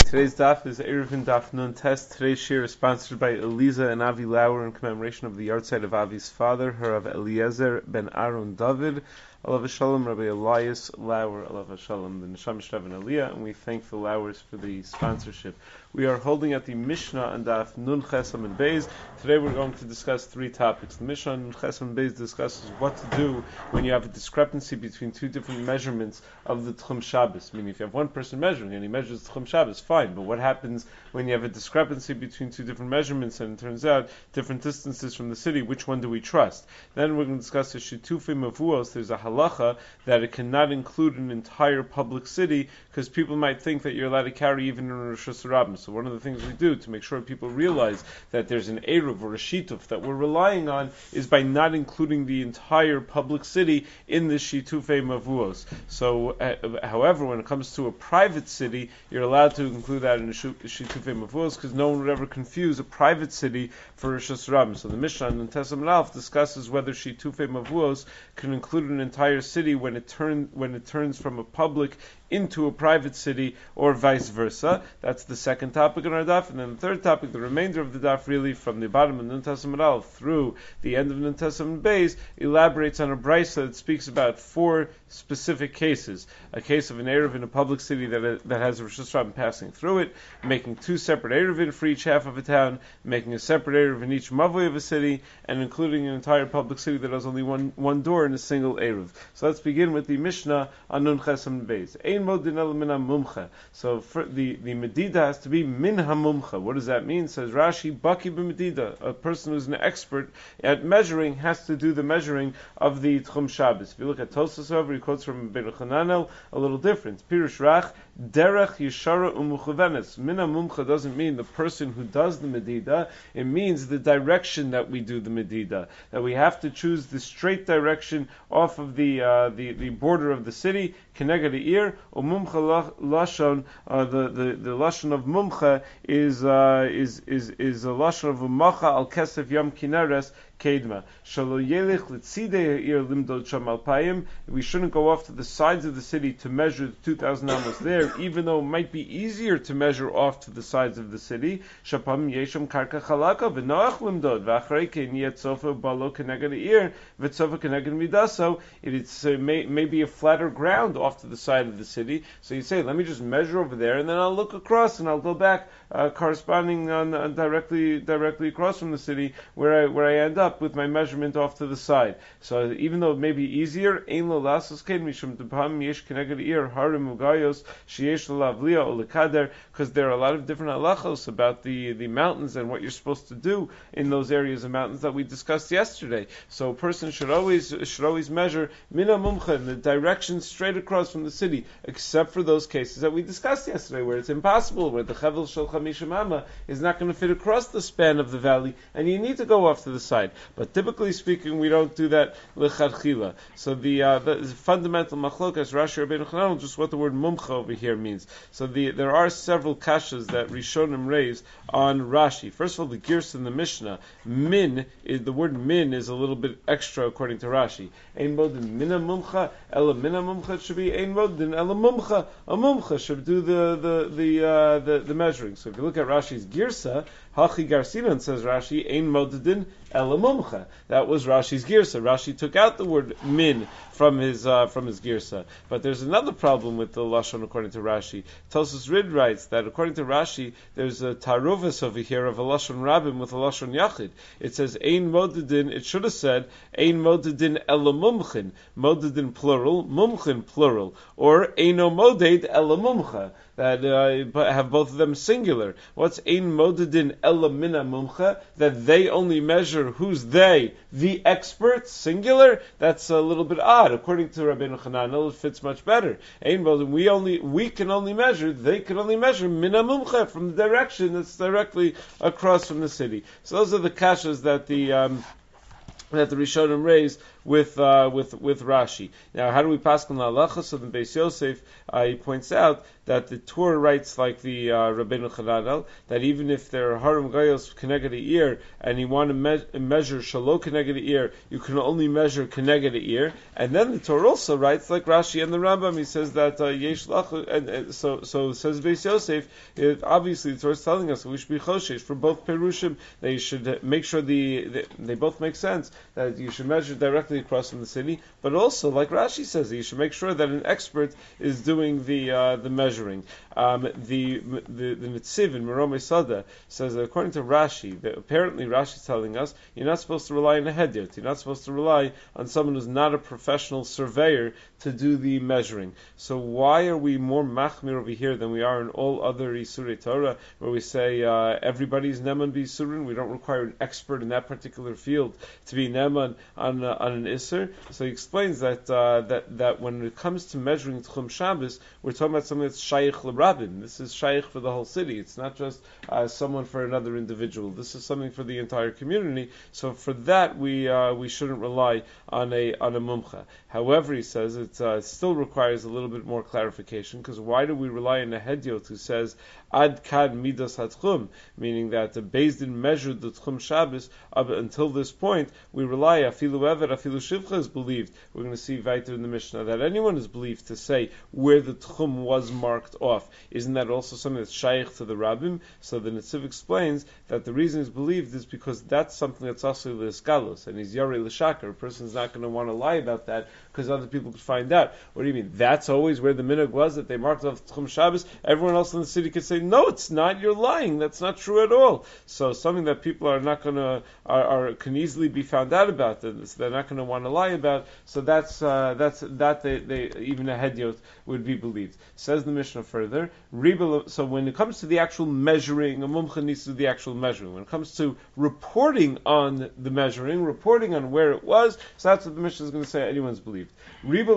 Today's daf is Eruvin Daf Nun Test. Today's shir is sponsored by Eliza and Avi Lauer in commemoration of the yahrzeit of Avi's father, Harav Eliezer ben Aaron David. Alav Shalom, Rabbi Elias Lauer, Alav Shalom, the Neshama Shtav and Aliyah, and we thank the Lauers for the sponsorship. We are holding at the Mishnah on Daf Nun Chesam and Beis. Today we're going to discuss three topics. The Mishnah on Nun Chesam and Beis discusses what to do when you have a discrepancy between two different measurements of the Tchum Shabbos. Meaning, if you have one person measuring and he measures the Tchum Shabbos, fine. But what happens when you have a discrepancy between two different measurements and it turns out different distances from the city? Which one do we trust? Then we're going to discuss the Shitufei Mavuos. There's a halacha that it cannot include an entire public city because people might think that you're allowed to carry even in Rosh Hashanah. So one of the things we do to make sure people realize that there's an Eruv or a Shituf that we're relying on is by not including the entire public city in the Shitufei Mavuos. So, however, when it comes to a private city, you're allowed to include that in the Shitufei Mavuos because no one would ever confuse a private city for Rosh Hashanah. So the Mishnah in Tesam and Alf discusses whether Shitufei Mavuos can include an entire city when it turns from a public into a private city, or vice versa. That's the second topic in our daf, and then the third topic, the remainder of the daf, really from the bottom of Nun Tesam and Aleph through the end of Nun Tesam and Beis, elaborates on a brisa that speaks about four specific cases: a case of an eruv in a public city that has a Rosh Hashanah passing through it, making two separate eruvin for each half of a town, making a separate eruv in each mavoi of a city, and including an entire public city that has only one door and a single eruv. So let's begin with the Mishnah on Nun Tesam and Beis. So for the medida has to be min hamumcha. What does that mean? Says Rashi, baki b'medida. A person who's an expert at measuring has to do the measuring of the Tchum Shabbos. If you look at Tosfos over, he quotes from Ben Chananel a little different. Pirush Rach, derech yishara umuchuvenes. Min hamumcha doesn't mean the person who does the medida. It means the direction that we do the medida. That we have to choose the straight direction off of the border of the city. Keneged the ear, umumcha lashon. The lashon of mumcha is a lashon of umacha al kesef yam kineres kedma. Shalo yelich litzidei ir limdod sham alpayim. We shouldn't go off to the sides of the city to measure the 2,000 amos there, even though it might be easier to measure off to the sides of the city. Shapam yesham karka chalaka v'noach limdod v'achrei ken yetzofa balo keneged ir v'tzofa keneged midaso. It's maybe a flatter ground off to the side of the city. So you say, let me just measure over there, and then I'll look across, and I'll go back, corresponding on directly across from the city, where I end up with my measurement off to the side. So even though it may be easier, ein lo lasos ken mishum depam yesh keneged ir harim ugayos sheyesh lavlia olekader, because there are a lot of different halachos about the mountains and what you're supposed to do in those areas of mountains that we discussed yesterday. So a person should always measure mina mumcha in the direction straight across from the city, except for those cases that we discussed yesterday, where it's impossible, where the chevel shel chamishim amma is not going to fit across the span of the valley, and you need to go off to the side. But typically speaking, we don't do that lechatchila. So the fundamental machlokas Rashi Rabbeinu Chananel, just what the word mumcha over here means. So there are several kashas that Rishonim raise on Rashi. First of all, the Girs in the Mishnah, the word min is a little bit extra according to Rashi. Ein modin mina mumcha, ela mina mumcha should be ein modin ela mumcha. A mumcha should do the measuring. So if you look at Rashi's Girsa, Hachi Garsinan, says Rashi, ein modin ela mumcha. That was Rashi's Girsa. Rashi took out the word min from his Girsa. But there's another problem with the lashon according to Rashi. Tosfos Rid writes that according to Rashi, there's a taruvus over here of a lashon rabim with a lashon yachid. It says ein modin. It should have said ein modin ela mumchin. Modin plural, mumchin plural, or eino moded ela mumcha. That have both of them singular. What's ein modedin ela mina mumcha? That they only measure who's they, the experts, singular? That's a little bit odd. According to Rabbeinu Chananel, it fits much better. Ein modedin, we can only measure, they can only measure mina mumcha from the direction that's directly across from the city. So those are the kashas that the Rishonim raised with Rashi. Now, how do we pass on the halacha? So the Beis Yosef he points out that the Torah writes like the Rabbeinu Chananel, that even if there are harim gayos keneged a ear, and you want to measure shalo keneged a ear, you can only measure keneged a ear. And then the Torah also writes like Rashi and the Rambam. He says that yesh lach, and so says Beis Yosef. Obviously, the Torah is telling us that we should be choshesh for both perushim. They should make sure they both make sense. That you should measure directly across from the city, but also like Rashi says, you should make sure that an expert is doing the measuring. The Netziv in Meromei Sada says that according to Rashi, that apparently Rashi is telling us you're not supposed to rely on a hedyot. You're not supposed to rely on someone who's not a professional surveyor to do the measuring. So why are we more machmir over here than we are in all other Isurei Torah, where we say everybody's neman b'Isurin? We don't require an expert in that particular field to be neman on an Isur. So he explains that when it comes to measuring Tchum Shabbos, we're talking about something that's shaykh l'rabim. This is shaykh for the whole city. It's not just someone for another individual. This is something for the entire community. So for that, we shouldn't rely on a mumcha. However, he says it still requires a little bit more clarification, because why do we rely on a hedyot who says ad kad midas hatchum, meaning that the Beis Din measured the Tchum Shabbos up until this point? We rely afilu eved, afilu shivcha is believed. We're going to see weiter in the Mishnah that anyone is believed to say where the Tchum was marked off. Isn't that also something that's shaykh to the Rabbim? So the Netziv explains that the reason is believed is because that's something that's also l'eskalos, and he's yarei l'shakar. A person's not going to want to lie about that because other people could find out. What do you mean? That's always where the minhag was, that they marked off Tchum Shabbos? Everyone else in the city could say, no, it's not, you're lying, that's not true at all. So something that people are not going to, can easily be found out about, they're not going to want to lie about, so they even a hedyot would be believed. Says the Mishnah further, so when it comes to the actual measuring, a mumcha needs to do the actual measuring. When it comes to reporting on the measuring, reporting on where it was, so that's what the Mishnah is going to say anyone's believed. If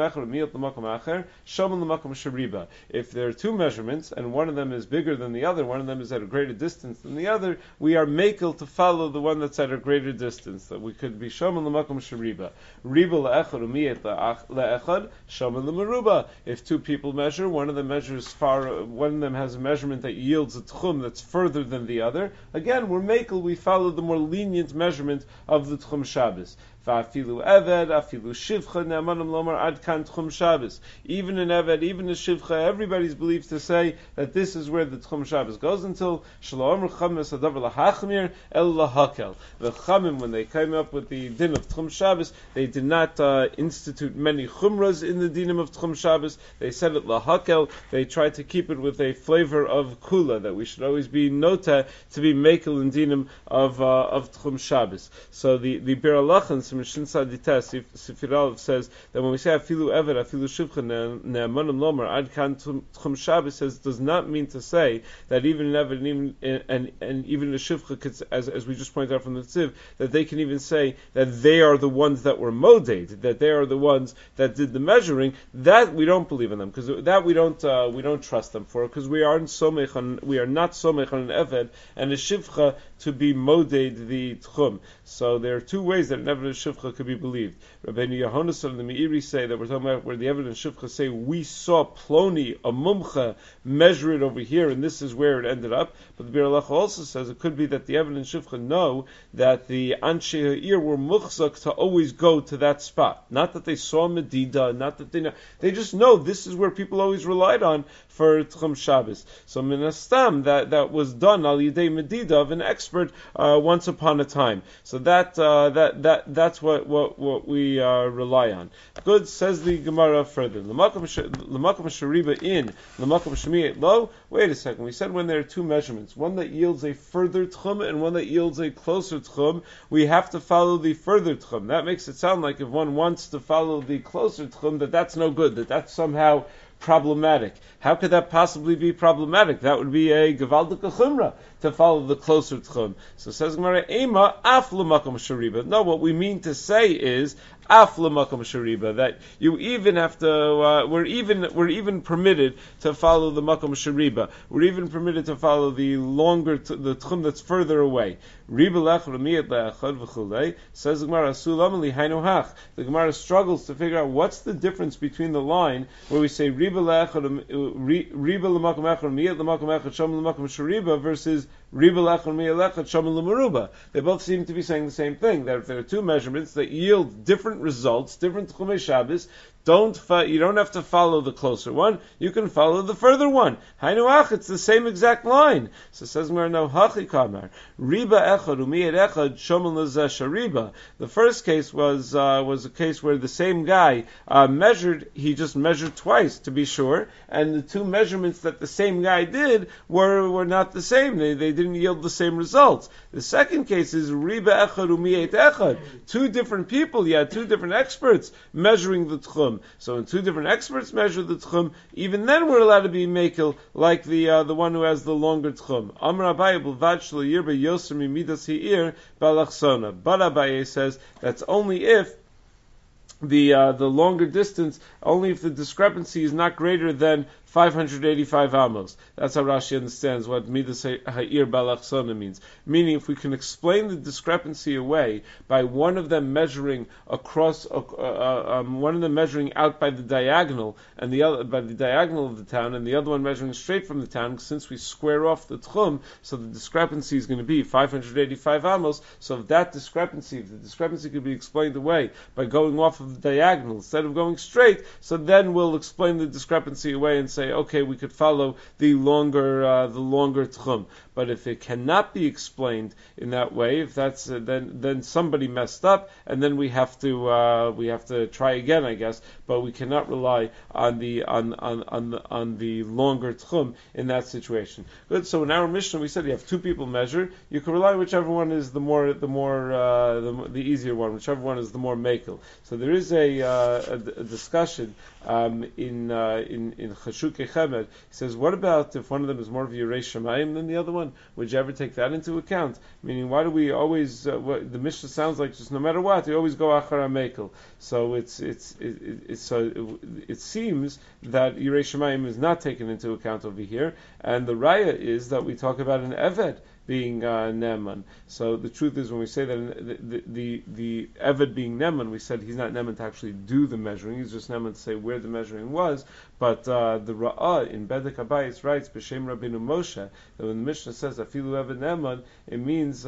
there are two measurements, and one of them is bigger than the other, one of them is at a greater distance than the other, we are makel to follow the one that's at a greater distance, that we could be shomen l'makom sheriba. Riba le'echad umiyet le'echad, shomen l'meruba. If two people measure, one of them measures far, one of them has a measurement that yields a tchum that's further than the other, again, we're makel, we follow the more lenient measurement of the Tchum Shabbos. Afilu eved, afilu shivcha, ne'amanim lomar ad kan Tchum Shabbos. Even an eved, even a shivcha, everybody's believed to say that this is where the Tchum Shabbos goes until shalom r'chamim sadavar lahachmir el lahakel. The Chamim, when they came up with the din of Tchum Shabbos, they did not institute many chumras in the dinim of Tchum Shabbos. They said it lahakel. They tried to keep it with a flavor of kula, that we should always be nota to be mekel in dinim of Tchum Shabbos. So the Bir Alachan Mishin Sadites Sifir Aleph says that when we say afilu eved, afilu shivcha, ne'amanim lomar ad kan Tchum Shabbos, says does not mean to say that even an eved and even a shivcha could, as we just pointed out from the Tziv, that they can even say that they are the ones that were moded, that they are the ones that did the measuring. That we don't believe in them, because that we don't trust them for, because we are not somech on an eved and a shivcha to be moded the tchum. So there are two ways that an evidence shivcha could be believed. Rabbeinu Yehonas and the Meiri say that we're talking about where the evidence shivcha say we saw Ploni, a mumcha, measure it over here, and this is where it ended up. But the Bir Halacha also says it could be that the evidence shivcha know that the Anshe Ha'ir were muchzak to always go to that spot. Not that they saw Medida, not that they know. They just know this is where people always relied on for Tchum Shabbos. So minastam, that was done al yidei Medida of an expert once upon a time. So that's what we rely on. Good, says the Gemara further. L'makom shariba in, l'makom shemiyet lo. Wait a second. We said when there are two measurements, one that yields a further tchum and one that yields a closer tchum, we have to follow the further tchum. That makes it sound like if one wants to follow the closer tchum, that's no good, that's somehow problematic. How could that possibly be problematic? That would be a gewaldige chumrah to follow the closer tchum. So says Gemara, Ema af l'makom shariba. No, what we mean to say is Afla makom shariba, that you even have to, we're even permitted to follow the makom shariba. We're even permitted to follow the longer, the tchum that's further away. Riba lechad miyat le'achad v'chulei, says the Gemara, sulam lihainu hach. The Gemara struggles to figure out what's the difference between the line where we say riba lechad, riba l'makom echad, miyat l'makom echad, sham l'makom shariba, versus riba lechad miyat lechad, sham l'maruba. They both seem to be saying the same thing, that if there are two measurements that yield different results, different tchumei Shabbos, you don't have to follow the closer one, you can follow the further one. Hainu ach, it's the same exact line. So it says no hachi kamar. Riba echad umiyad echad shomel nazeh shariba. The first case was a case where the same guy measured, he just measured twice to be sure, and the two measurements that the same guy did were not the same. They didn't yield the same results. The second case is riba echad umiyad echad. Two different people, you had two different experts measuring the tchum. So when two different experts measure the tchum, even then we're allowed to be mekel like the one who has the longer tchum. Amar Abaye b'vad shelo yirba yoser mimidas hi'ir balachsona. But Abaye says that's only if the longer distance, only if the discrepancy is not greater than 585 amos. That's how Rashi understands what midas ha'ir balachsona means. Meaning, if we can explain the discrepancy away by one of them measuring across, one of them measuring out by the diagonal, and the other by the diagonal of the town, and the other one measuring straight from the town, since we square off the tchum, so the discrepancy is going to be 585 amos. So if the discrepancy could be explained away by going off of the diagonal instead of going straight, so then we'll explain the discrepancy away and say, okay, we could follow the longer tchum. But if it cannot be explained in that way, if that's then somebody messed up, and then we have to try again, I guess. But we cannot rely on the longer tchum in that situation. Good. So in our Mishnah, we said you have two people measure. You can rely whichever one is the easier one, whichever one is the more makel. So there is a discussion in Chashukei Chemed. He says, what about if one of them is more of Yirei Shamayim than the other one? Would you ever take that into account? Meaning, why do we always? The Mishnah sounds like just no matter what, you always go achar mekel. So it seems that Yirei Shamayim is not taken into account over here, and the raya is that we talk about an eved being Neman. So the truth is, when we say that the Eved being Neman, we said he's not Neman to actually do the measuring, he's just Neman to say where the measuring was. But the Ra'ah in Bedek Habayis writes, B'Shem Rabbeinu Moshe, that when the Mishnah says Afilu Eved Neman, it means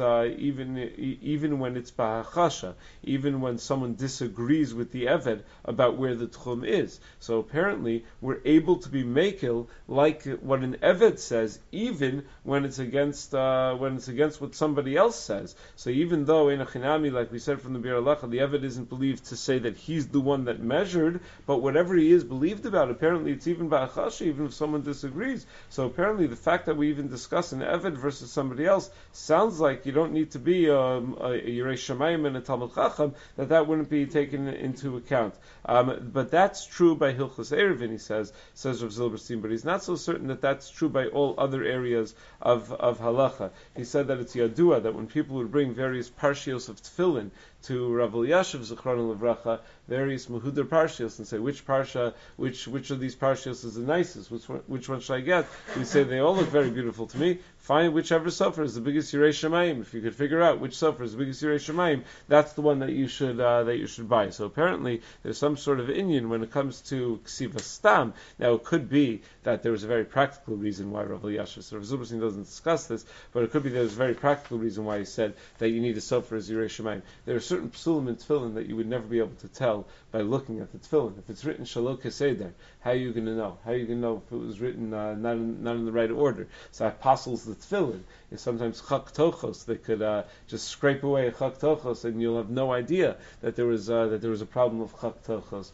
even when it's Ba'achasha, even when someone disagrees with the Eved about where the Tchum is. So apparently, we're able to be Mekel like what an Eved says, even when it's against what somebody else says. So even though in a chinami, like we said from the Bir Halacha, the Eved isn't believed to say that he's the one that measured, but whatever he is believed about, apparently it's even ba'achasha, even if someone disagrees. So apparently the fact that we even discuss an Eved versus somebody else sounds like you don't need to be a Yirei Shamayim and a Talmud Chacham, that wouldn't be taken into account. But that's true by Hilchos Eruvin, he says Rav Zilberstein, but he's not so certain that that's true by all other areas of halacha. He said that it's yadua that when people would bring various parshios of tefillin to Rav Elyashiv Zichrono Livracha, various Mehudar parshios, and say which of these parshios is the nicest, which one should I get? We say they all look very beautiful to me. Find whichever sofer is the biggest Yirei Shamayim. If you could figure out which sofer is the biggest Yirei Shamayim, that's the one that you should buy. So apparently there's some sort of inyan when it comes to Ksiva Stam. Now it could be that there was a very practical reason why Rav Elyashiv, so Rav Zilberstein doesn't discuss this, but it could be there's a very practical reason why he said that you need a sofer as Yirei Shamayim. There are certain psulim in tefillin that you would never be able to tell by looking at the tefillin. If it's written Shalom Keseder, how are you going to know? How are you going to know if it was written not in the right order? So apostles the tefillin is sometimes chak tochos. They could just scrape away a chak tochos, and you'll have no idea that there was a problem of chak tochos.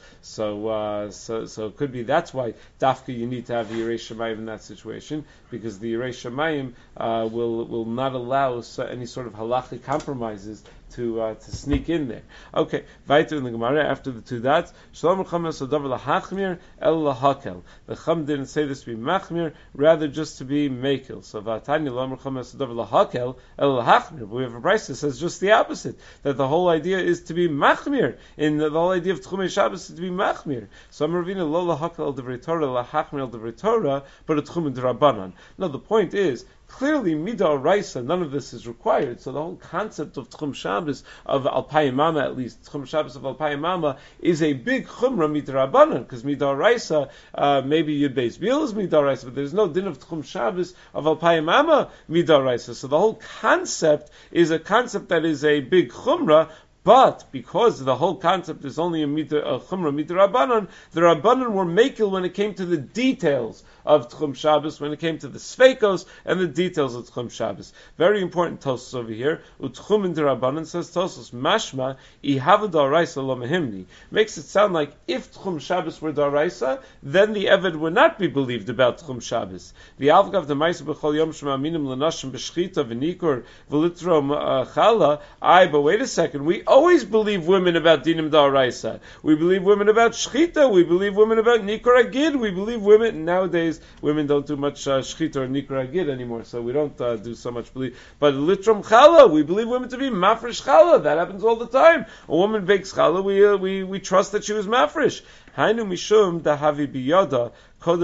So it could be that's why dafka you need to have the Yirei Shamayim in that situation, because the Yirei Shamayim will not allow any sort of halachic compromises to sneak in there. Okay, weiter in the Gemara after the two dots. Shalom Chamas Adav lahachmir el lahakel. The Chum didn't say this to be machmir, rather just to be makel. So Vatanya Shalom Chamas Adav lahakel el lahachmir. But we have a brayso that says just the opposite, that the whole idea is to be machmir. In the whole idea of Tchumei Shabbos is to be machmir. So I'm Ravina lo lahakel el devrei Torah lahachmir el devrei Torah, but a Tchum d'Rabbanan. No, the point is, clearly, Midah Raisa, none of this is required. So the whole concept of Tchum Shabbos, of Alpayim Mama at least, Tchum Shabbos of Alpayim Mama, is a big Chumrah Midah Rabbanan, because Midah Raisa, maybe Yud Beis Bil is Midah Raisa, but there's no din of Tchum Shabbos of Alpayim Mama Midah Raisa. So the whole concept is a concept that is a big Chumrah, but because the whole concept is only a chumrah midah Rabbanan, the Rabbanan were makel when it came to the details of Tchum Shabbos, when it came to the Sveikos and the details of Tchum Shabbos. Very important Tosos over here. Utchum in the Rabbanan says Tosos, mashma, ihava da'araisa lo mehimni. Makes it sound like if Tchum Shabbos were da'araisa, then the Eved would not be believed about Tchum Shabbos. The Alvgav the Maisa b'chol yom shema minim l'nashim b'shchita v'nikur v'litrom chala. But wait a second, we always believe women about dinim da'araisa. We believe women about shchita. We believe women about nikur agid. We believe women nowadays. Women don't do much shchita or nikra agid anymore, so we don't do so much believe. But litrom challah, we believe women to be mafresh challah. That happens all the time. A woman bakes challah, we trust that she was mafresh. Hainu mishum dahavi biyada. He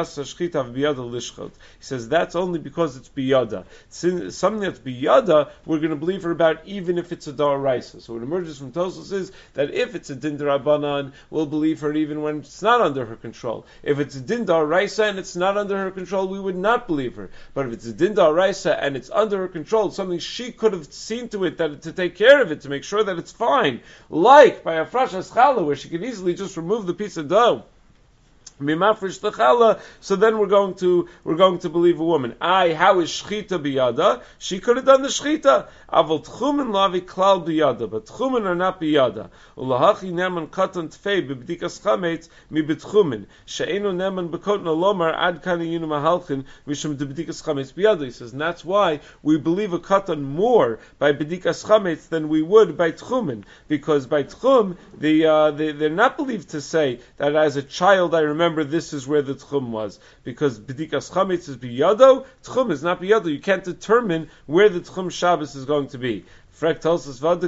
says that's only because it's biyada. Something that's biyada, we're going to believe her about even if it's a da'araisa. So what emerges from Tosos is that if it's a din d'Rabbanan, we'll believe her even when it's not under her control. If it's a din d'Oraisa and it's not under her control, we would not believe her. But if it's a din d'Oraisa and it's under her control, something she could have seen to it to take care of it, to make sure that it's fine, like by a frashas challah, where she can easily just remove the piece of dough. So then we're going to believe a woman. How is shchita biyada? She could have done the shchita. Aval tchumen lavi klal biyada, but tchumen are not biyada. Ulahachi neman katan tfei b'bdikas chametz mi betchumen. She'enu neman bekot nolomar ad kana yinu mahalchin mishum b'dikas chametz biyada. He says, and that's why we believe a katan more by b'dikas chametz than we would by tchumen, because by tchum they're not believed to say that as a child I remember this is where the tchum was, because b'dikas chametz is biyado, tchum is not biyado. You can't determine where the tchum Shabbos is going to be. Frek tells us, but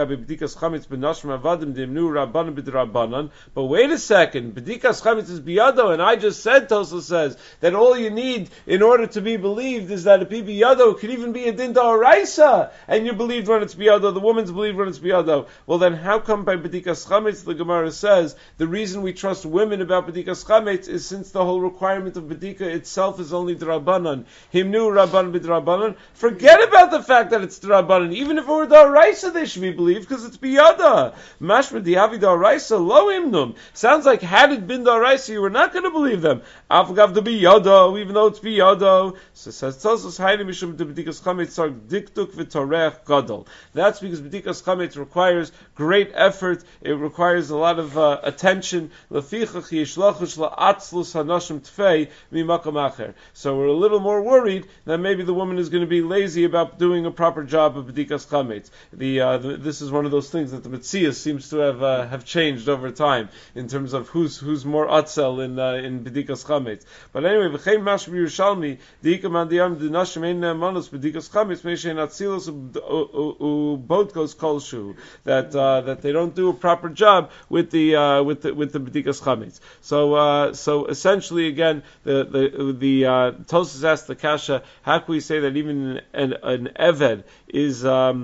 wait a second, b'dikas chametz is biyado, and I just said, Tosa says, that all you need in order to be believed is that a pi biyado could even be a din da'oraisa, and you're believed when it's biyado, the woman's believed when it's biyado. Well then, how come by b'dikas chametz, the Gemara says, the reason we trust women about b'dikas chametz is since the whole requirement of b'dika itself is only d'Rabbanan. Himnu Rabban b'Drabbanan. Forget about the fact that it's d'Rabbanan, even if it were da'oraisa they should be believed because it's biyada. Mashma dihavi da'oraisa lo imnum. Sounds like had it been da'oraisa you were not going to believe them. Afgav the biyada, even though it's biyada. So says Tosos hayni mishum b'dikas chametz sar diktuk v'torech gadol. That's because b'dikas chametz requires great effort. It requires a lot of attention. Lefichach yishlachush la'atzlus hanashim tfei mimakam acher. So we're a little more worried that maybe the woman is going to be lazy about doing a proper job of b'dikas chametz. This is one of those things that the Metzias seems to have changed over time in terms of who's more atzel in b'dikas chametz. But anyway, v'chein mash b'Yerushalmi diikaman diyam dinashim ein ne'emanos b'dikas chametz meishein atzilos u'bodkos kolshu, that they don't do a proper job with the b'dikas chametz. So essentially again the Tosas asked the kasha, how can we say that even an eved is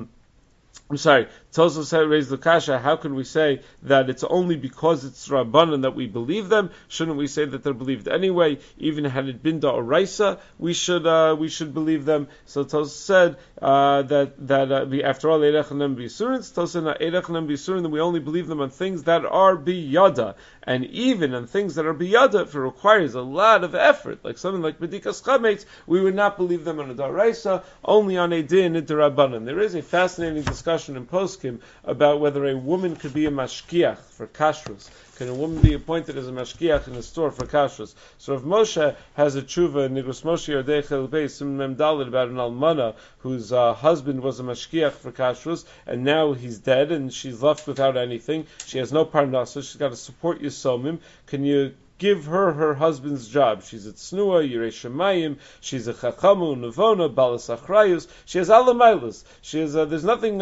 Tosos raised the kasha, how can we say that it's only because it's Rabbanan that we believe them? Shouldn't we say that they're believed anyway? Even had it been da'oraisa, we should believe them. So Tosos said that after all, Eirech b'Yisurin, Tosos said Eirech b'Yisurin, that we only believe them on things that are biyada. And even on things that are biyada, if it requires a lot of effort, like something like b'dikas chametz, we would not believe them on a da'oraisa, only on a din d'Rabbanan. There is a fascinating discussion discussion in poskim about whether a woman could be a mashkiach for kashrus. Can a woman be appointed as a mashkiach in a store for kashrus? So if Moshe has a tshuva in Nigros Moshe Yardei Chel Beis Sim Mem Daled about an almana whose husband was a mashkiach for kashrus, and now he's dead and she's left without anything. She has no parnasa. She's got to support Yisomim. Can you give her husband's job? She's a tznuah, Yirei Shemayim, she's a chachamu, nevona, balas achrayus. She has alamailas. She has. There's nothing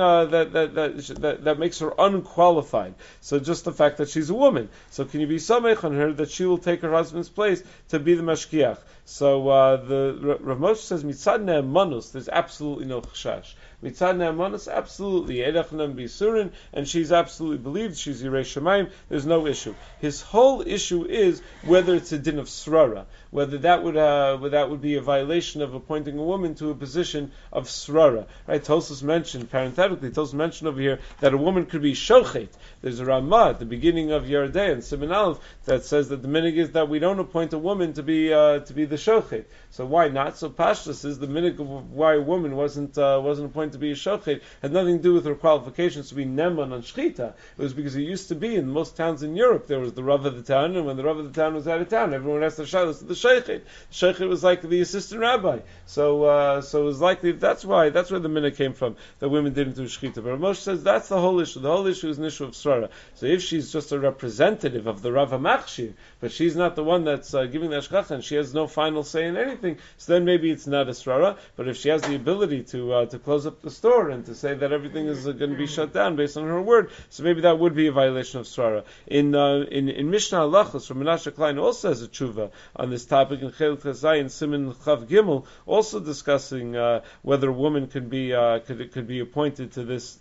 that makes her unqualified. So just the fact that she's a woman. So can you be samech on her that she will take her husband's place to be the mashkiach? So the Rav Moshe says mitzad ne'emanus, there's absolutely no chashash. Mitzad ne'emanus, absolutely Eidach nem bisurin, and she's absolutely believed. She's Yirei Shemayim. There's no issue. His whole issue is whether it's a din of srara, whether that would be a violation of appointing a woman to a position of srara. Right? Tosfos mentioned parenthetically. Tosfos mentioned over here that a woman could be shochet. There's a Ramah at the beginning of Yardei and Siman Aleph that says that the minig is that we don't appoint a woman to be the shochet. So why not? So Pashtus is the minig of why a woman wasn't appointed to be a shochet had nothing to do with her qualifications to be neman on shchita. It was because it used to be in most towns in Europe there was the Rav of the town, and when the Rav of the town was out of town, everyone asked the shalos to the shochet. The shochet was like the assistant rabbi. So it was likely that's where the minig came from, that women didn't do shchita. But Rav Moshe says that's the whole issue. The whole issue is an issue of srara. So if she's just a representative of the Rav HaMachshir, but she's not the one that's giving the ashgacha, and she has no final say in anything, so then maybe it's not a srara. But if she has the ability to close up the store and to say that everything is going to be shut down based on her word, so maybe that would be a violation of srara. In Mishnah Halachos, from Menashe Klein also has a tshuva on this topic in Chelik Chazai and Siman Chav Gimel, also discussing whether a woman could be appointed to this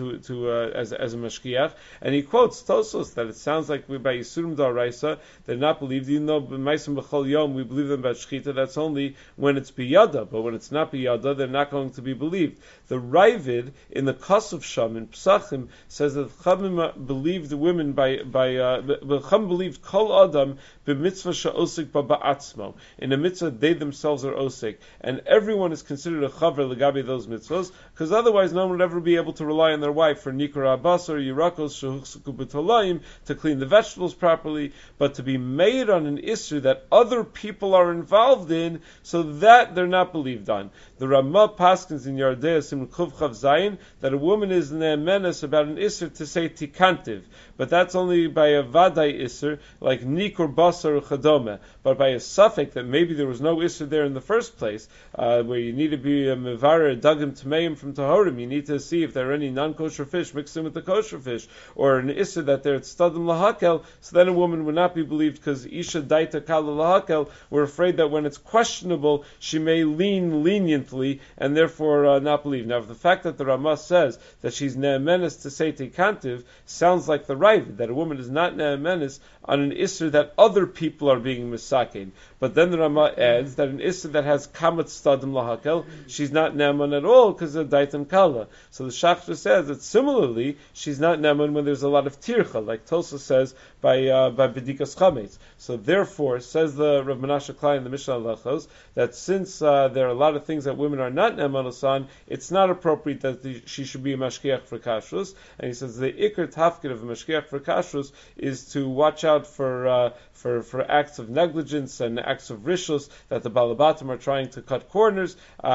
as a mashkiach, and he quotes Tosfos that it sounds like by Yisurim Daraisa they're not believed, even though B'Maisim B'Chol Yom we believe them about shchita. That's only when it's biyada, but when it's not biyada, they're not going to be believed. The Ravid in the Kosov Sham in Psachim says that Chachamim believed the women Chachamim believed Kol Adam b'mitzvah she'osik ba'atzmo. In a mitzvah they themselves are osik, and everyone is considered a chaver legabi those mitzvahs, because otherwise no one would ever be able to rely on their wife for nikra abbas or yirakos shehuchsuku b'tolayim to clean the vegetables properly, but to be made on an issue that other people are involved in, so that they're not believed on. The Ramah paskins in Yardei Sim Kuv Chav Zayin that a woman is ne'emenes about an isser to say tikantiv, but that's only by a vadai isser like nik or basar or chadome. But by a suffix that maybe there was no isser there in the first place, where you need to be a mevarer dagim tmeim from tahorim, you need to see if there are any non-kosher fish mixed in with the kosher fish, or an isser that they're stadim lahakel, so then a woman would not be believed because isha daita kala lahakel. We're afraid that when it's questionable, she may lean leniently and therefore not believe. Now, if the fact that the Ramah says that she's ne'emenes to say tikantiv sounds like the Ravid, that a woman is not ne'emenes on an isser that other people are being misakein. But then the Ramah adds that an isser that has kamat stadim lahakel, she's not ne'eman at all because of daitan kala. So the Shachar says that similarly, she's not ne'eman when there's a lot of tircha, like Tosfos says by bedikas chametz. So therefore, says the Rav Menashe Klein in the Mishnah Halachos, that since there are a lot of things that women are not ne'emanos on, it's not appropriate that she should be a mashkiach for kashrus. And he says the ikar tafkid of a mashkiach for kashrus is to watch out for acts of negligence and acts of rishus, that the balabatim are trying to cut corners,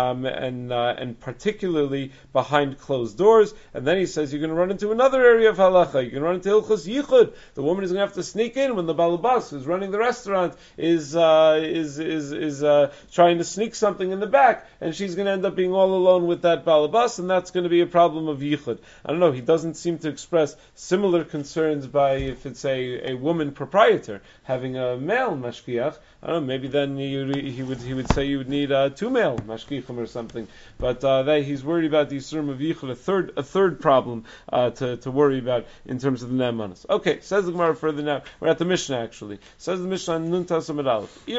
and particularly behind closed doors. And then he says you're going to run into another area of halacha. You're going to run into hilchos yichud. The woman is going to have to sneak in when the balabas who's running the restaurant is trying to sneak something in the back, and she's going to end up being all alone with that balabas, and that's going to be a problem of yichud. I don't know. He doesn't seem to express similar concerns by if it's a woman proprietor having a male mashkiach. I don't know. Maybe then he would say you would need 2 male mashkiachim or something. But he's worried about the yisurim of yichud. A third problem to worry about in terms of the ne'emanos. Okay, says the Gemara further now. We're at the Mishnah actually. Says the Mishnah Nun Tasamad Aleph. Ir shel yachid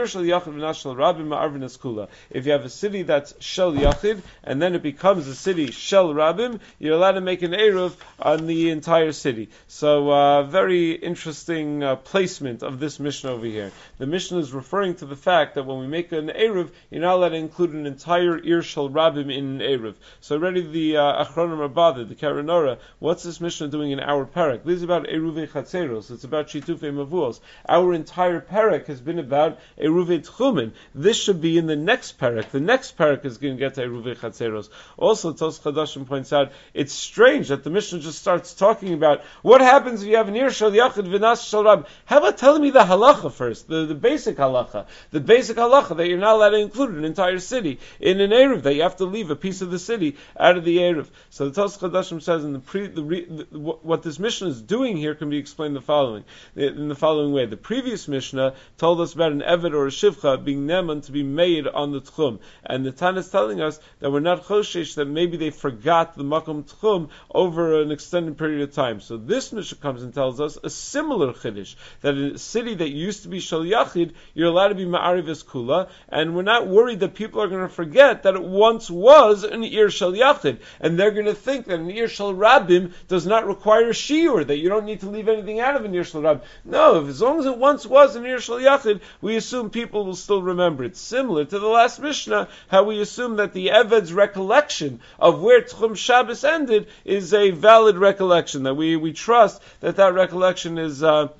Yachid v'nas shel Rabim ma'arvin es kula. If you have a city that's Shel Yachid, and then it becomes a city Shel Rabim, you're allowed to make an Eruv on the entire city. So, very interesting placement of this Mishnah over here. The Mishnah is referring to the fact that when we make an Eruv, you're not allowed to include an entire Ir Shel Rabim in an Eruv. So already the Achronim Rabbadah, the Karanora, what's this Mishnah doing in our parak? This is about Eruvei Chatzeros. It's about Shitufei Mavuos. Our entire parak has been about Eruvei Tchumen. This should be in the next parak. The next parak is going to get to Eruvei Chatzeros. Also, Tos Chadashim points out, it's strange that the Mishnah just starts talking about what happens if you have an Ir Shel Yachid V'nas Shel Rab. How about telling me the halacha first, the basic halacha. The basic halacha that you're not allowed to include an entire city in an Eruv, that you have to leave a piece of the city out of the Eruv. So the Tos Chadashim says in what this Mishnah is doing here can be explained in the following way. The previous Mishnah told us about an Eved or a Shivcha being Neman to be made on the Tchum. And the Tan is telling us that we're not Choshesh, that maybe they forgot the Makom Tchum over an extended period of time. So this Mishnah comes and tells us a similar Chiddush, that in a city that used to be Shel Yachid, you're allowed to be Ma'ariv es Kula, and we're not worried that people are going to forget that it once was an Ir Shel Yachid, and they're going to think that an Ir Shel Rabim does not require shiur, that you don't need to leave anything out of an Ir Shel Rabim. No, as long as it once was an Ir Shel Yachid, we assume people will still remember it. Similar to the last Mishnah, how we assume that the Eved's recollection of where Tchum Shabbos ended is a valid recollection, that we trust that recollection is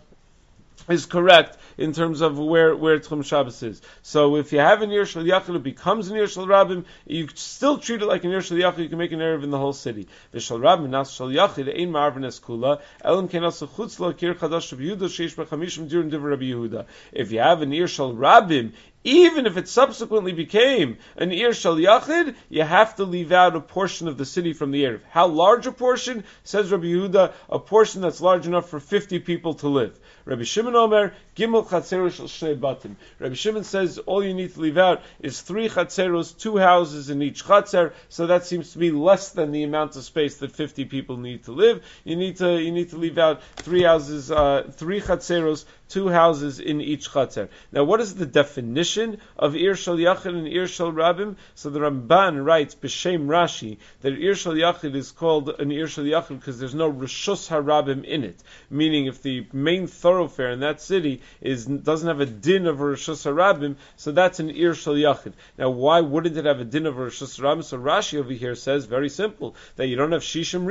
correct in terms of where Tchum Shabbos is. So if you have an Ir Shel Yachid, it becomes an Ir Shel Rabim, you still treat it like an Ir Shel Yachid, you can make an Eruv in the whole city. V'Shel Rabim nas Shel Yachid ein ma'arvin es kula, elam ken as chutz lo kir chadash Rabbi Yehuda sheish b'chamishim dirun divrei Rabbi Yehuda. If you have an Ir Shel Rabim, even if it subsequently became an Ir Shel Yachid, you have to leave out a portion of the city from the Eruv. How large a portion? Says Rabbi Yehuda, a portion that's large enough for 50 people to live. Rabbi Shimon Omer, Gimel Chatzeros Shel Shnei Batim. Rabbi Shimon says all you need to leave out is 3 Chatzeros, 2 houses in each Chatzer, so that seems to be less than the amount of space that 50 people need to live. You need to leave out 3 houses, 3 Chatzeros, 2 houses in each Chatzer. Now what is the definition of Ir Shel Yachid and Ir Shel Rabim? So the Ramban writes, B'Shem Rashi, that Ir Shel Yachid is called an Ir Shel Yachid because there's no Rishus HaRabim in it. Meaning if the main thoroughfare in that city doesn't have a din of a Rishus HaRabim, so that's an Ir Shel Yachid. Now why wouldn't it have a din of a Rishus HaRabim? So Rashi over here says, very simple, that you don't have Shishim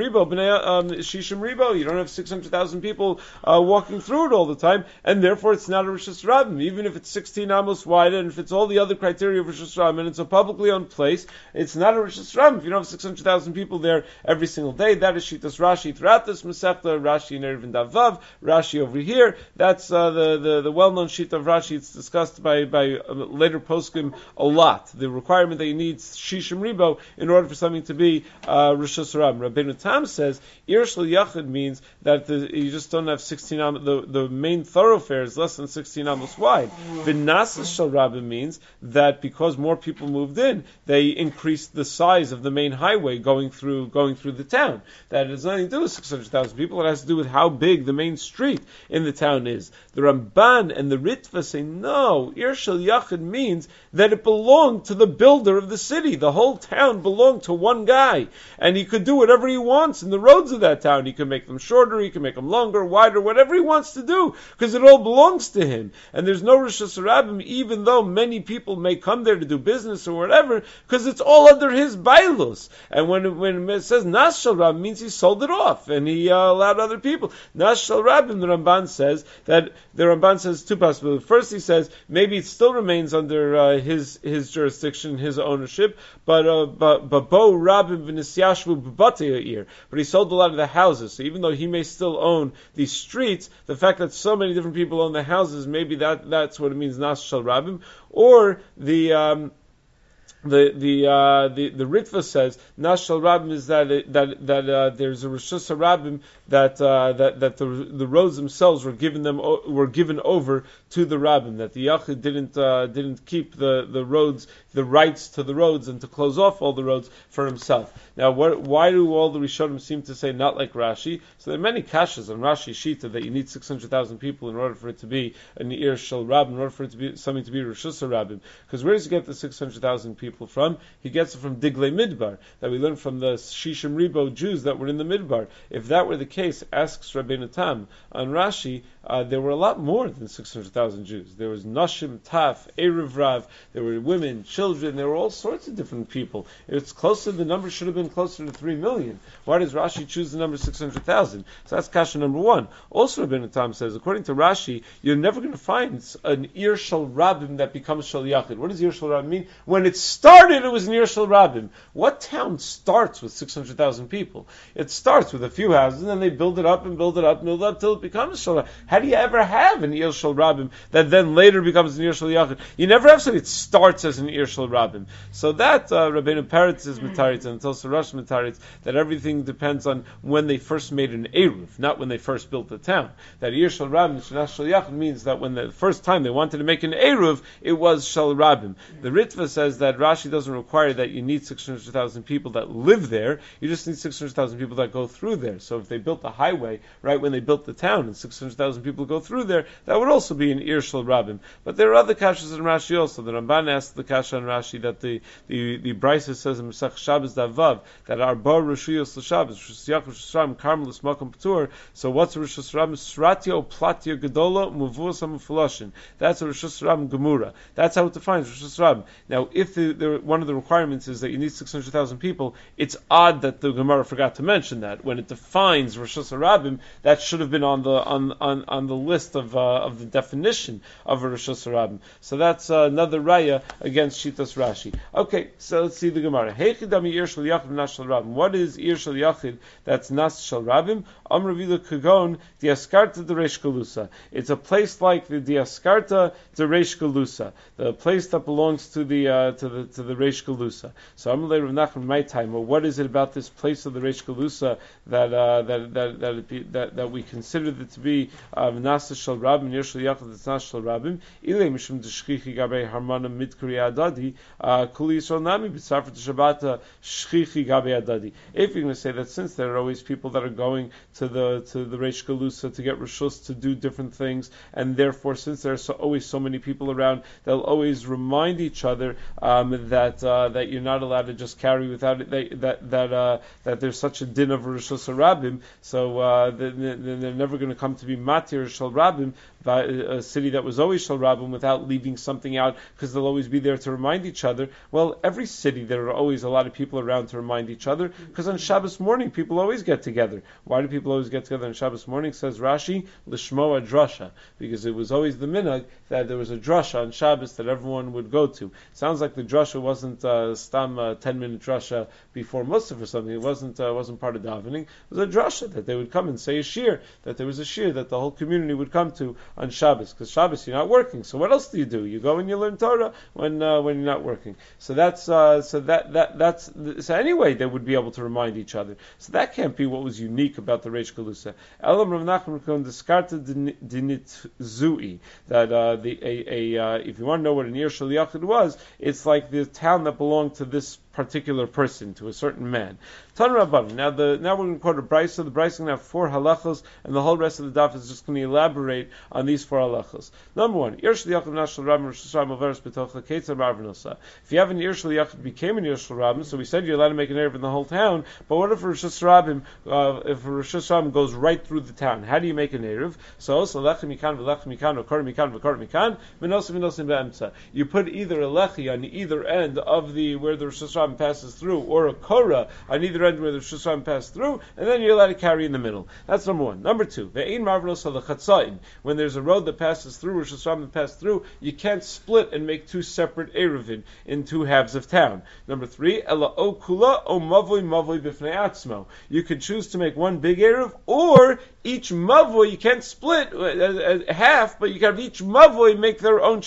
Ribo, you don't have 600,000 people walking through it all the time, and therefore it's not a Rishus Rabim. Even if it's 16 amos wide, and if it's all the other criteria of Rishus Rabim, and it's a publicly owned place, it's not a Rishus Rabim. If you don't have 600,000 people there every single day, that is Shitas Rashi throughout this Masechta, Rashi in Eruvin Davav, Rashi over here, that's the well-known sheet of Rashi. It's discussed by later poskim a lot. The requirement that you need Shishim Ribo in order for something to be Rishus Rabim. Rabbeinu Tam says, Ir Shel Yachid means that you just don't have 16 amos, the main thoroughfare is less than 16 amos wide. V'Nas Shel Rabim means that because more people moved in, they increased the size of the main highway going through the town. That has nothing to do with 600,000 people. It has to do with how big the main street in the town is. The Ramban and the Ritva say no. Ir Shel Yachid means that it belonged to the builder of the city. The whole town belonged to one guy, and he could do whatever he wants in the roads of that town. He can make them shorter, he can make them longer, wider, whatever he wants to do, because it all belongs to him. And there's no Rishus Rabim, even though many people may come there to do business or whatever, because it's all under his bailos. And when it says Nas Shel Rabim, means he sold it off and he allowed other people. Nas Shel Rabim, the Ramban says two possibilities. First, he says maybe it still remains under his jurisdiction, his ownership, but Bo Rabim v'Nisyashvu b'Batei, but he sold a lot of the houses. So even though he may still own these streets, the fact that so many different people own the houses, maybe that's what it means, Nas Shel Rabim. Or the the Ritva says Nashal Rabbim is that there's a Rosh Rabbim that the roads themselves were given over to the Rabbim, that the Yachid didn't keep the roads, the rights to the roads, and to close off all the roads for himself. Now, why do all the Rishonim seem to say not like Rashi? So there are many kashas on Rashi Shita that you need 600,000 people in order for it to be an Ir Shel Rabbim, in order for it to be something to be Rosh Rabbim. Because where does he get the 600,000 people from? He gets it from Diglei Midbar, that we learned from the Shishim Ribo Jews that were in the Midbar. If that were the case, asks Rabbeinu Tam on Rashi, there were a lot more than 600,000 Jews. There was Nashim, Taf, Erev Rav, there were women, children, there were all sorts of different people. It's closer, the number should have been closer to 3 million. Why does Rashi choose the number 600,000? So that's kasha number one. Also Rabbeinu Tam says, according to Rashi, you're never going to find an Ir Shel Rabbim that becomes Shel Yachid. What does Ir Shel Rabbim mean? When it started, it was an Ir Shel Rabbim. What town starts with 600,000 people? It starts with a few houses, and then they build it up and build it up and build it up till it becomes Shel Rabbim. How do you ever have an Ir Shel Rabbim that then later becomes an Ir Shel Yachid? You never have something that starts as an Ir Shel Rabbim. So that Rabbeinu Peretz is Mataritz, and it's also Rosh Mataritz, that everything depends on when they first made an Eruv, not when they first built the town. That Ir Shel Rabbim, Shel Yachid means that when the first time they wanted to make an Eruv, it was Shel Rabbim. The Ritva says that Rashi doesn't require that you need 600,000 people that live there, you just need 600,000 people that go through there. So if they built the highway right when they built the town and 600,000 people go through there, that would also be an Ir Shel Rabbim. But there are other kashas in Rashi also. The Ramban asked the kasha in Rashi that the Brisa says in Mesach Shabbos Davav that our bar Rishuyos l'Shabbos, Rishus Yaakov Shram, Carmelus Makom P'tur. So what's a Rishus Rabbim? Sratio Platio Gedola Muvus HaMufuloshin. That's a Rishus Rabbim Gemura. That's how it defines Rishus Rabbim. Now, if one of the requirements is that you need 600,000 people, it's odd that the Gemara forgot to mention that when it defines Rishus Rabbim. That should have been on the list of the definition of a Rishus Rabbim. So that's another raya against Shitas Rashi. Okay, so let's see the Gemara. Heichidami Ir Shel Yachid Nas Shel Rabbim. What is Ir Shel Yachid that's Nas Shel Rabbim? Amar Vila Kagon Diaskarta de Reish Galusa. It's a place like the Diaskarta de Reish Galusa, the place that belongs to the Reish Galusa. So Amar Le Rav Nachman, my time. Well, what is it about this place of the Reish Galusa that we consider it to be Nas Shel Rabbim, Ir Shel Yachid that's Nas Shel Rabbim? Ilei Mishum Deshchichi Gabei Harmana Mitkari Adadi Kuli Yisrael Nami B'Tzarfat Shabbata Shchichi Gabei Adadi. If you're going to say that since there are always people that are going to the Reish Galusa to get rishus to do different things, and therefore since there are always so many people around, they'll always remind each other that you're not allowed to just carry without it, that there's such a din of rishus Rabbim. So then they're never going to come to be matir shel Rabbim, a city that was always shel Rabbim, without leaving something out, because they'll always be there to remind each other. Well, every city there are always a lot of people around to remind each other, because on Shabbos morning people always get together. Why do people always get together on Shabbos morning? Says Rashi, l'shmo a drasha, because it was always the minhag that there was a drasha on Shabbos that everyone would go to. Sounds like the drasha wasn't stam 10-minute drasha before Musaf or something. It wasn't part of davening. It was a drasha that they would come and say a shir, that there was a shir that the whole community would come to on Shabbos, because Shabbos you're not working. So what else do? You go and you learn Torah when you're not working. So that's anyway they would be able to remind each other. So that can't be what was unique about the Reish Galusa. Elam Rav Nachman diskarta dinit zui, that if you want to know what an Ir Shel Yachid was, it's like the town that belonged to this particular person, to a certain man. Tan Rabban. Now we're going to quote a brisa. The brisa is going to have 4 halachos, and the whole rest of the daf is just going to elaborate on these 4 halachos. Number 1, Ir Shel Yachid Nas Shel Rabbim Rosh Hashanah Averos B'tocha Ketzar Marvinosa. If you have an Ir Shel Yachid became an Ir Shel Rabbim, so we said you're allowed to make an erev in the whole town. But what if a Rosh Hashanah goes right through the town? How do you make an erev? So also lechem mikan v'lechem mikan, or kor mikan v'kor mikan, v'nosim be'emtza. You put either a lechi on either end of where the Rosh Hashanah Hashanah passes through, or a Korah on either end where the Rosh Hashanah passes through, and then you're allowed to carry in the middle. That's number one. Number two, ve'ein marvelos halachatzayin. When there's a road that passes through, Rosh Hashanah that passes through, you can't split and make two separate eruvin in two halves of town. Number three, ela o kula o mavoi b'fnei atzmo. You could choose to make one big eruv, or each mavoi, you can't split half, but you can have each mavoi make their own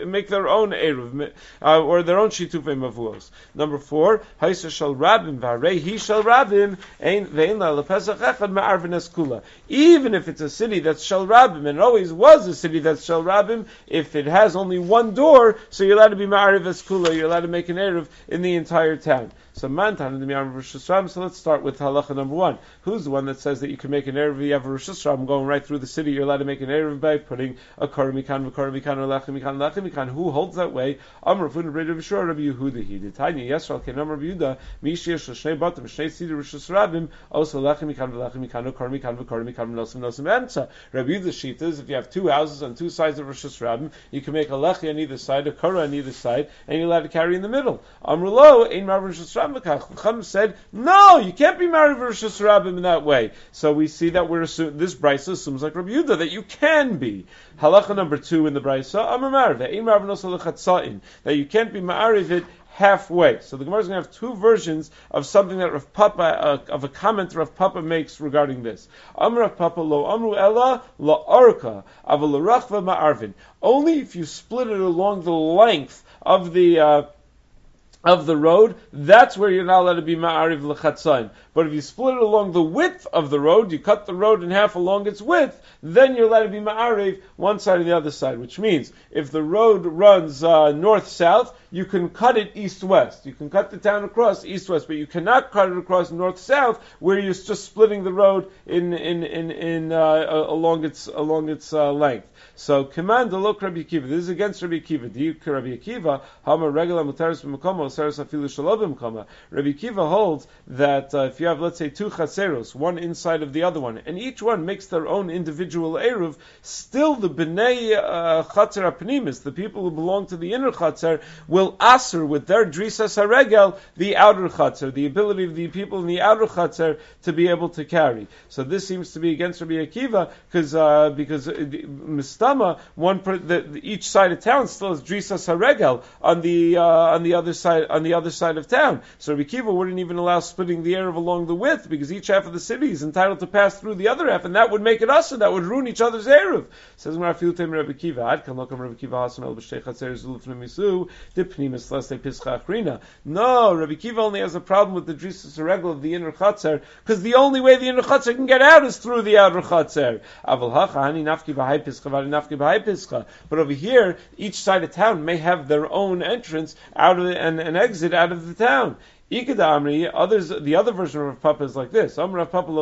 eruv, or their own shitufei mavuos. Number four, haisa shal rabim v'arei he shal rabim ve'in la lepesach echad ma'arvin es kula. Even if it's a city that's shal rabim, and it always was a city that's shal rabim, if it has only one door, so you're allowed to be ma'arv es kula, you're allowed to make an eruv in the entire town. So mantan in the Miyam Rosh Hashanah. So let's start with halacha number one. Who's the one that says that you can make an eruv? You have a Rosh Hashanah going right through the city. You're allowed to make an eruv by putting a kor mikan, or lechem mikan. Who holds that way? Amar Fun Rabbi Bishor Rabbi Yehuda. He did Tanya Yisrael Kenam Rabbi Yehuda. Mishi Yesh Shnei Batim Shnei Sidir Rosh Hashanah. Also lechem mikan, or kor mikan, nosim emtza. Rabbi Yehuda's sheet is if you have two houses on two sides of Rosh Hashanah, you can make a lechi on either side, a korah on either side, and you're allowed to carry in the middle. Amar Lo Ein Mar Rosh Hashanah. Chacham said, no, you can't be married Rosh Hashanah in that way. So we see that this brisa assumes like Rabbi Yehuda that you can be. Halacha number two in the brisa, Amar Marav, that you can't be ma'ariv it halfway. So the Gemara is going to have two versions of something that Rav Papa, of a comment Rav Papa makes regarding this. Amar Rav Papa lo amru ella la arka aval rachva ma'arvin. Only if you split it along the length of the road, that's where you're not allowed to be ma'ariv l'chatzayin. But if you split it along the width of the road, you cut the road in half along its width, then you're allowed to be ma'ariv one side and the other side. Which means, if the road runs north-south, you can cut it east-west. You can cut the town across east-west, but you cannot cut it across north-south, where you're just splitting the road along its length. So, command the look Rabbi Akiva. This is against Rabbi Akiva. Do you Rabbi Akiva? Hama regula mutaris b'mekoma, oseres afilu shelo b'mekoma. Rabbi Akiva holds that if you have, let's say, two chaseros, one inside of the other one, and each one makes their own individual eruv, still the b'nei chatzer apnimis, the people who belong to the inner chatzer, will aser with their drisas haregel the outer chatzer, the ability of the people in the outer chatzer to be able to carry. So this seems to be against Rabbi Akiva because mistama each side of town still has drisas haregel on the other side of town. So Rabbi Akiva wouldn't even allow splitting the eruv along the width because each half of the city is entitled to pass through the other half, and that would make it usher. That would ruin each other's eruv. Says Rabbi Akiva, Ad kan lokam Rabbi Akiva hasan el b'shtei chatzeres ulufnei misu dipnimis leste pischa achrina. No, Rabbi Akiva only has a problem with the drisas haregel of the inner chatzer because the only way the inner chatzer can get out is through the outer chatzer. Aval hacha hani nafki b'hai pischa v'ani nafki b'hai pischa. But over here, each side of town may have their own entrance out of and exit out of the town. Others, the other version of Rav Papa is like this. Don't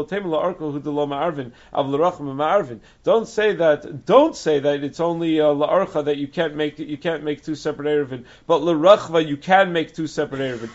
say that it's only la'archa that you can't make two separate eruvin, but l'rachva you can make two separate eruvin.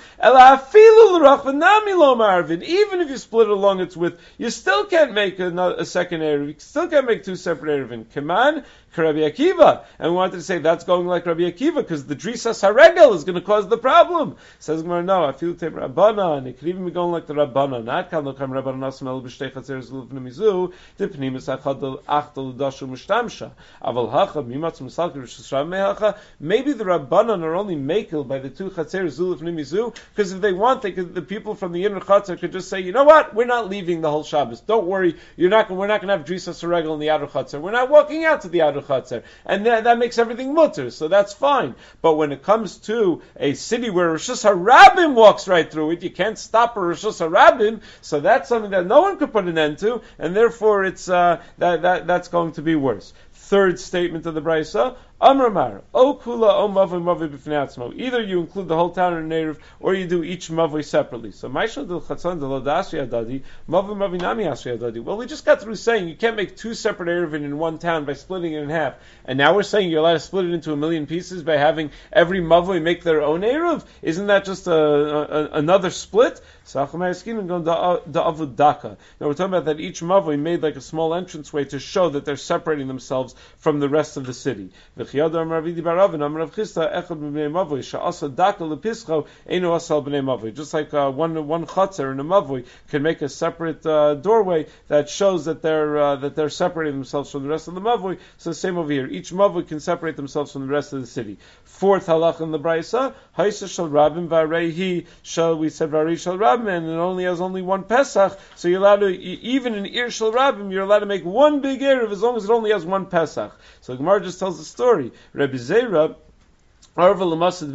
Even if you split it along its width, you still can't make a second eruv. You still can't make two separate eruvin. Kaman Rabbi Akiva, and we wanted to say that's going like Rabbi Akiva because the drisas haregel is going to cause the problem. Says Gemara, no, I feel tape Rabbanan. It could even be going like the Rabbanan. Not kan lokam Rabbanan asmel b'shtei chatzeres ulufnei mizu dipnimis achad achtal dashu mishtamsha aval hacha mimatz misalki Rosh Hashanah mehacha. Maybe the Rabbanan are only makel by the two chatzeres ulufnei mizu because if they want, the people from the inner chatzer could just say, you know what, we're not leaving the whole Shabbos. Don't worry, we're not going to have drisas haregel in the outer chatzer. We're not walking out to the outer chatzer, and that makes everything mutter, so that's fine. But when it comes to a city where Rosh Hashanah walks right through it, you can't stop a Rosh Hashanah, so that's something that no one could put an end to, and therefore it's that's going to be worse. Third statement of the Brisa, Amramar, O Kula, O Mavoi, Mavoi B'fnei Atzmo. Either you include the whole town in an eruv, or you do each Mavoi separately. So, Maishal del Chatzon del Asri Adadi, Mavoi Mavoi Nami Asri Adadi. Well, we just got through saying you can't make two separate eruvin in one town by splitting it in half. And now we're saying you're allowed to split it into 1,000,000 pieces by having every Mavoi make their own eruv? Isn't that just another split? Now we're talking about that each Mavoi made like a small entranceway to show that they're separating themselves from the rest of the city. And Chiyada Amar Ravidi Baravin Amar Rav Chisda Echad B'nei Mavoi She'asa Daka Lepischo Eino Asal B'nei Mavoi. Just like one Chatzar in a Mavoi can make a separate doorway that shows that they're separating themselves from the rest of the Mavoi. So the same over here. Each Mavoi can separate themselves from the rest of the city. Fourth halach in the Braisa, Haisa Shal Rabim Varehi Shal, we said Vari Shal Rabim, and it only has only one Pesach, so you're allowed to, even in Ir Shal Rabim, you're allowed to make one big Erev as long as it only has one Pesach. So the Gemara just tells the story. Rabbi Zera, Rabbi Zera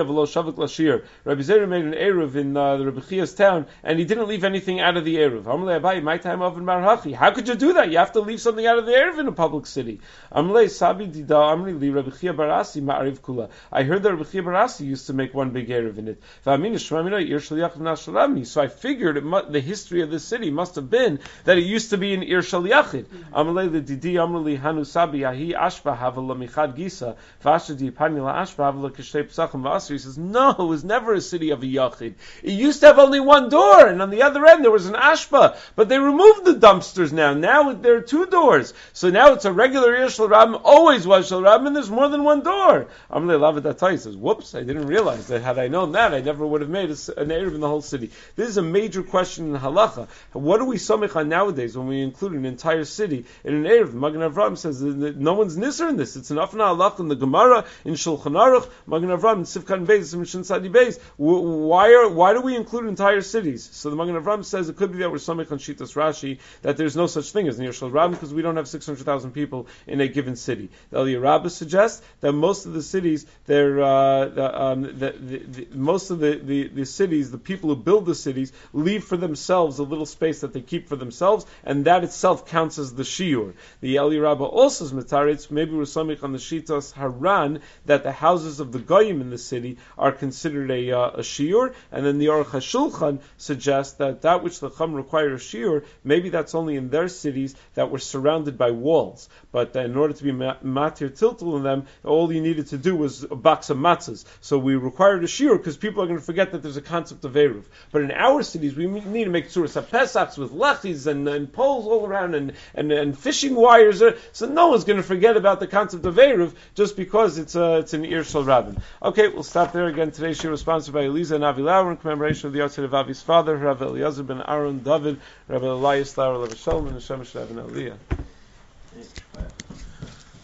made an Eruv in the Rabbi Chia's town, and he didn't leave anything out of the Eruv. My time of Marhachi. How could you do that? You have to leave something out of the Eruv in a public city. I heard that Rabbi Chia Barasi used to make one big Eruv in it. So I figured the history of the city must have been that it used to be in Ir Shal Yachid. He says, no, it was never a city of a Yachid. It used to have only one door, and on the other end there was an Ashpa, but they removed the dumpsters now. Now there are two doors. So now it's a regular Ir Shal Rabim, always was Shal Rabim, and there's more than one door. Amrei Lavadatai says, whoops, I didn't realize that. Had I known that, I never would have made an Erev in the whole city. This is a major question in Halacha. What do we samech on nowadays when we include an entire city in an Erev? Magen Avraham says that no one's nisser in this. It's an Afna Halacha in the Gemara, in Shulchan Aruch, Magen Avraham, Sivkan Beis, Mishin Sadi Beis. Why do we include entire cities? So the Magen Avraham says it could be that we're samech on Shitas Rashi, that there's no such thing as Nir Shal Rabim because we don't have 600,000 people in a given city. The Aliyah Rabbah suggests that most of the cities, most of the cities, the people who build the cities, leave for themselves a little space that they keep for themselves, and that itself counts as the shiur. The Aliyah Rabbah also is metaritz, maybe we're samech on the Shitas Haran, that the houses of the goyim in the city are considered a shiur, and then the Aruch HaShulchan suggests that which the Chum require a shiur, maybe that's only in their cities that were surrounded by walls. But in order to be matir tiltul in them, all you needed to do was a box of matzahs. So we required a shiur because people are going to forget that there's a concept of eruv. But in our cities, we need to make tzuras pesachs with lachis and poles all around and fishing wires. So no one's going to forget about the concept of eruv just because it's an Ir Shal Rabim. Okay, we'll stop there again. Today's shir was sponsored by Eliza and Avi Lauer in commemoration of the Yahrzeit of Avi's father, Rav Eliezer ben Aaron David, Rav Elias Lauer, Rav Shalom, and Hashem Shrav and Aliyah.